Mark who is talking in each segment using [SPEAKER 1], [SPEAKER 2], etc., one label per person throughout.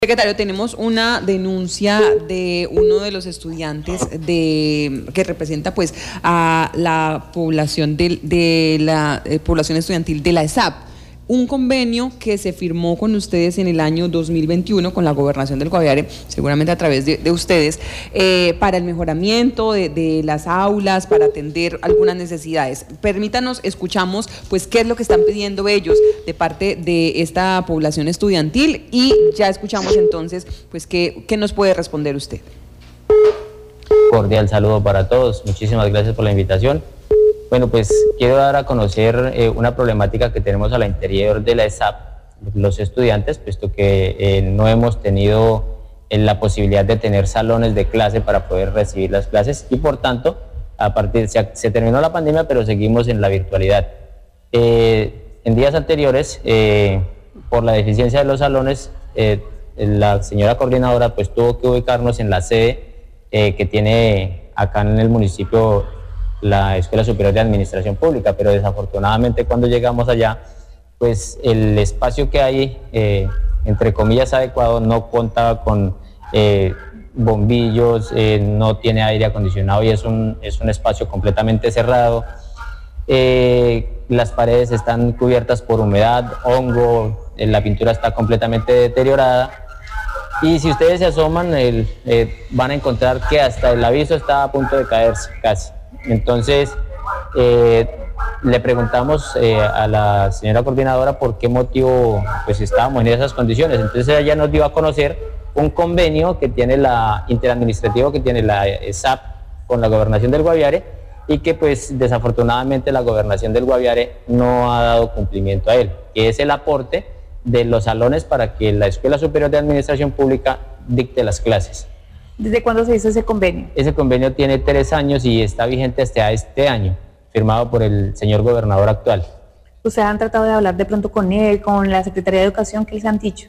[SPEAKER 1] Secretario, tenemos una denuncia de uno de los estudiantes que representa pues a la población de la población estudiantil de la ESAP. Un convenio que se firmó con ustedes en el año 2021 con la Gobernación del Guaviare, seguramente a través de ustedes, para el mejoramiento de las aulas, para atender algunas necesidades. Permítanos, escuchamos pues qué es lo que están pidiendo ellos de parte de esta población estudiantil y ya escuchamos entonces pues qué nos puede responder usted.
[SPEAKER 2] Cordial saludo para todos, muchísimas gracias por la invitación. Bueno, pues quiero dar a conocer una problemática que tenemos al interior de la ESAP, los estudiantes, puesto que no hemos tenido la posibilidad de tener salones de clase para poder recibir las clases y por tanto, se terminó la pandemia, pero seguimos en la virtualidad. En días anteriores, por la deficiencia de los salones, la señora coordinadora pues tuvo que ubicarnos en la sede que tiene acá en el municipio la Escuela Superior de Administración Pública, pero desafortunadamente cuando llegamos allá, pues el espacio que hay, entre comillas adecuado, no contaba con bombillos, no tiene aire acondicionado y es un espacio completamente cerrado. Las paredes están cubiertas por humedad, hongo, la pintura está completamente deteriorada y si ustedes se asoman van a encontrar que hasta el aviso está a punto de caerse casi. Entonces, le preguntamos a la señora coordinadora por qué motivo pues estábamos en esas condiciones. Entonces ella nos dio a conocer un convenio que tiene interadministrativo que tiene la ESAP con la Gobernación del Guaviare y que pues desafortunadamente la Gobernación del Guaviare no ha dado cumplimiento a él, que es el aporte de los salones para que la Escuela Superior de Administración Pública dicte las clases.
[SPEAKER 3] ¿Desde cuándo se hizo ese convenio?
[SPEAKER 2] Ese convenio tiene 3 años y está vigente hasta este año, firmado por el señor gobernador actual.
[SPEAKER 3] ¿Ustedes han tratado de hablar de pronto con él, con la Secretaría de Educación? ¿Qué les han dicho?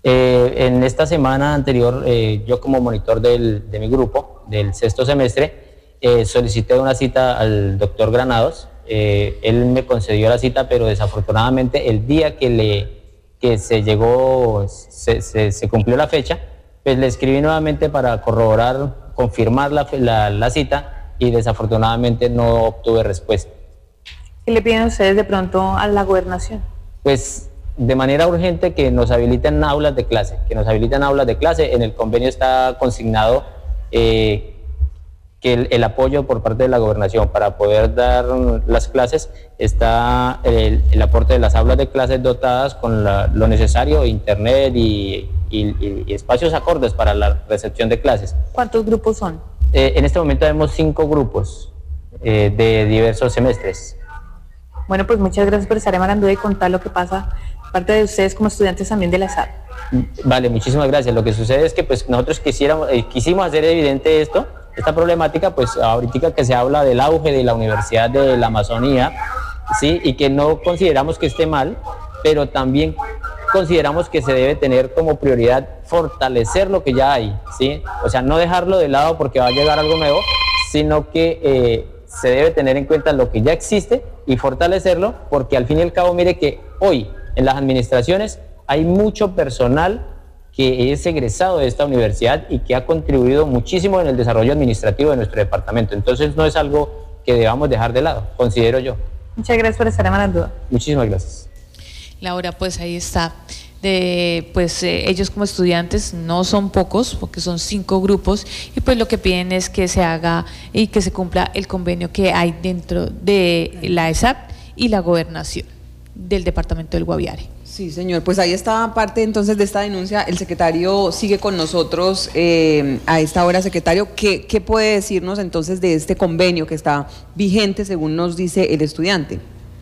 [SPEAKER 2] En esta semana anterior, yo como monitor de mi grupo, del 6º semestre, solicité una cita al doctor Granados. Él me concedió la cita, pero desafortunadamente el día que se llegó, se cumplió la fecha, pues le escribí nuevamente para corroborar, confirmar la cita y desafortunadamente no obtuve respuesta.
[SPEAKER 3] ¿Qué le piden ustedes de pronto a la gobernación?
[SPEAKER 2] Pues de manera urgente que nos habiliten aulas de clase, En el convenio está consignado que el apoyo por parte de la gobernación para poder dar las clases está el aporte de las aulas de clases dotadas con lo necesario, internet y espacios acordes para la recepción de clases.
[SPEAKER 3] ¿Cuántos grupos son?
[SPEAKER 2] En este momento tenemos 5 grupos de diversos semestres.
[SPEAKER 3] Bueno, pues muchas gracias por estar en Marandúa y contar lo que pasa, parte de ustedes como estudiantes también de la ESAP.
[SPEAKER 2] Vale, muchísimas gracias. Lo que sucede es que pues nosotros quisimos hacer evidente esta problemática, pues ahorita que se habla del auge de la Universidad de la Amazonía, ¿sí? Y que no consideramos que esté mal, pero también consideramos que se debe tener como prioridad fortalecer lo que ya hay, ¿sí? O sea, no dejarlo de lado porque va a llegar algo nuevo, sino que se debe tener en cuenta lo que ya existe y fortalecerlo, porque al fin y al cabo, mire que hoy en las administraciones hay mucho personal que es egresado de esta universidad y que ha contribuido muchísimo en el desarrollo administrativo de nuestro departamento. Entonces no es algo que debamos dejar de lado, considero yo.
[SPEAKER 3] Muchas gracias por estar en Marandúa.
[SPEAKER 2] Muchísimas gracias.
[SPEAKER 4] Laura, pues ahí está. Ellos como estudiantes no son pocos, porque son 5 grupos, y pues lo que piden es que se haga y que se cumpla el convenio que hay dentro de la ESAP y la gobernación del departamento del Guaviare.
[SPEAKER 1] Sí, señor, pues ahí está parte entonces de esta denuncia. El secretario sigue con nosotros a esta hora. Secretario, ¿qué puede decirnos entonces de este convenio que está vigente según nos dice el estudiante?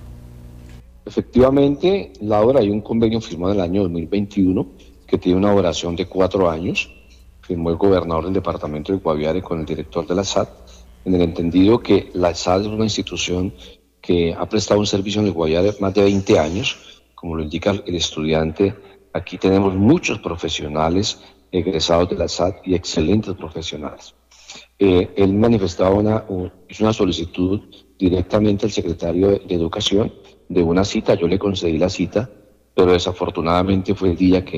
[SPEAKER 5] Efectivamente, Laura, hay un convenio firmado en el año 2021 que tiene una duración de 4 años. Firmó el gobernador del departamento de Guaviare con el director de la SAT, en el entendido que la SAT es una institución que ha prestado un servicio en el Guaviare más de 20 años, como lo indica el estudiante. Aquí tenemos muchos profesionales egresados de la SAT y excelentes profesionales. Él manifestaba hizo una solicitud directamente al secretario de Educación de una cita. Yo le concedí la cita, pero desafortunadamente fue el día que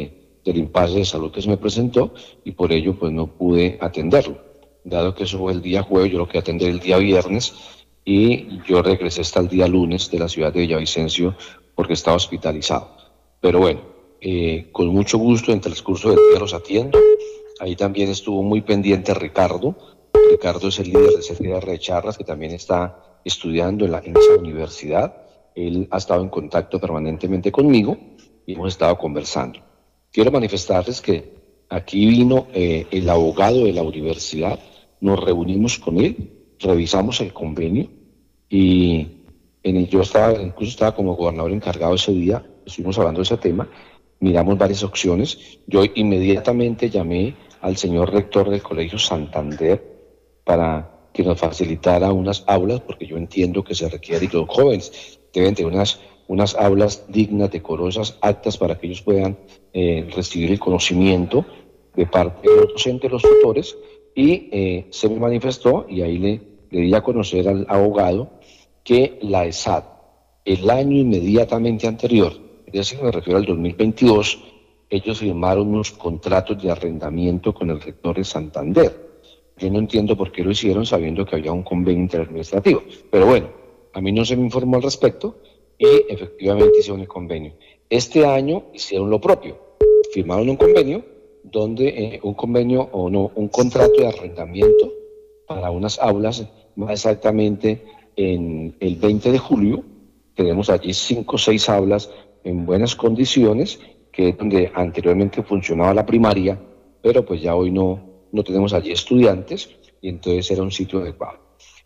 [SPEAKER 5] del impasse de salud que se me presentó y por ello pues no pude atenderlo. Dado que eso fue el día jueves, yo lo quería atender el día viernes y yo regresé hasta el día lunes de la ciudad de Villavicencio porque estaba hospitalizado. Pero bueno, con mucho gusto en el transcurso del día los atiendo. Ahí también estuvo muy pendiente Ricardo. Ricardo es el líder de CCR de Charras, que también está estudiando en esa universidad. Él ha estado en contacto permanentemente conmigo y hemos estado conversando. Quiero manifestarles que aquí vino el abogado de la universidad, nos reunimos con él, revisamos el convenio y yo incluso estaba como gobernador encargado ese día, estuvimos hablando de ese tema, miramos varias opciones. Yo inmediatamente llamé al señor rector del Colegio Santander para que nos facilitara unas aulas, porque yo entiendo que se requiere y los jóvenes deben tener unas aulas dignas, decorosas, aptas para que ellos puedan recibir el conocimiento de parte de los docentes, los tutores, y se me manifestó, y ahí le di a conocer al abogado, que la ESAD, el año inmediatamente anterior, es decir, me refiero al 2022, ellos firmaron unos contratos de arrendamiento con el rector de Santander. Yo no entiendo por qué lo hicieron sabiendo que había un convenio interadministrativo, pero bueno, a mí no se me informó al respecto y efectivamente hicieron el convenio. Este año hicieron lo propio, firmaron un convenio donde un contrato de arrendamiento para unas aulas, más exactamente en el 20 de julio, tenemos allí 5 o 6 aulas en buenas condiciones, que es donde anteriormente funcionaba la primaria, pero pues ya hoy no tenemos allí estudiantes y entonces era un sitio adecuado.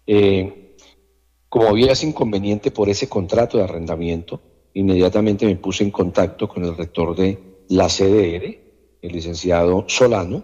[SPEAKER 5] Como había ese inconveniente por ese contrato de arrendamiento, inmediatamente me puse en contacto con el rector de la CDR, el licenciado Solano,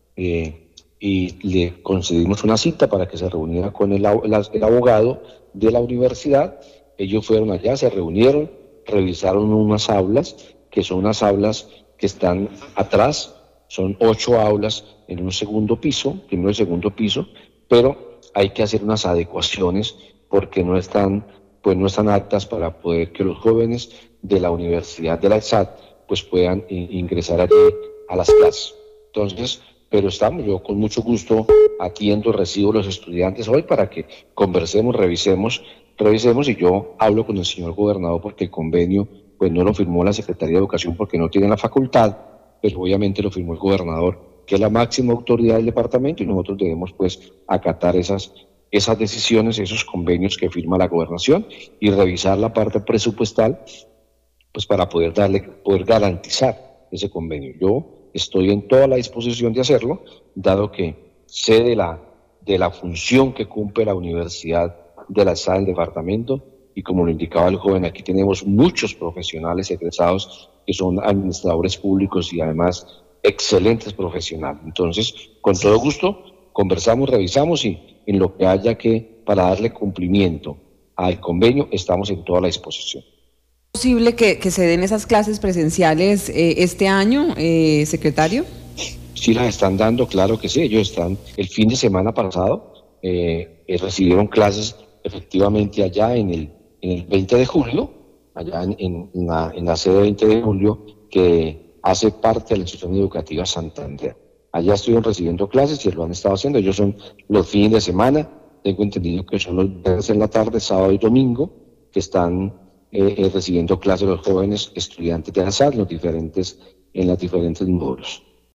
[SPEAKER 5] y le concedimos una cita para que se reuniera con el abogado de la universidad. Ellos fueron allá, se reunieron, revisaron unas aulas, que son unas aulas que están atrás, son 8 aulas en un segundo piso, primero y segundo piso, pero hay que hacer unas adecuaciones porque no están aptas para poder que los jóvenes de la Universidad de la ESAD pues puedan ingresar allí a las clases. Entonces, pero yo con mucho gusto atiendo, recibo a los estudiantes hoy para que conversemos, revisemos y yo hablo con el señor gobernador porque el convenio pues no lo firmó la Secretaría de Educación porque no tiene la facultad, pero obviamente lo firmó el gobernador, que es la máxima autoridad del departamento, y nosotros debemos pues acatar esas decisiones, esos convenios que firma la gobernación y revisar la parte presupuestal pues para poder garantizar ese convenio. Yo estoy en toda la disposición de hacerlo, dado que sé de la función que cumple la Universidad de la ESAD del departamento, y como lo indicaba el joven, aquí tenemos muchos profesionales egresados que son administradores públicos y además excelentes profesionales. Entonces, con todo gusto, conversamos, revisamos y en lo que haya que para darle cumplimiento al convenio, estamos en toda la disposición.
[SPEAKER 1] ¿Es posible que se den esas clases presenciales este año, secretario?
[SPEAKER 5] Sí, las están dando, claro que sí. Ellos están, el fin de semana pasado, recibieron clases efectivamente allá en el 20 de julio, allá en la sede 20 de julio, que hace parte de la institución educativa Santander. Allá estuvieron recibiendo clases y lo han estado haciendo. Ellos son los fines de semana, tengo entendido que son los viernes en la tarde, sábado y domingo, que están recibiendo clases los jóvenes estudiantes de la SAD en los diferentes módulos.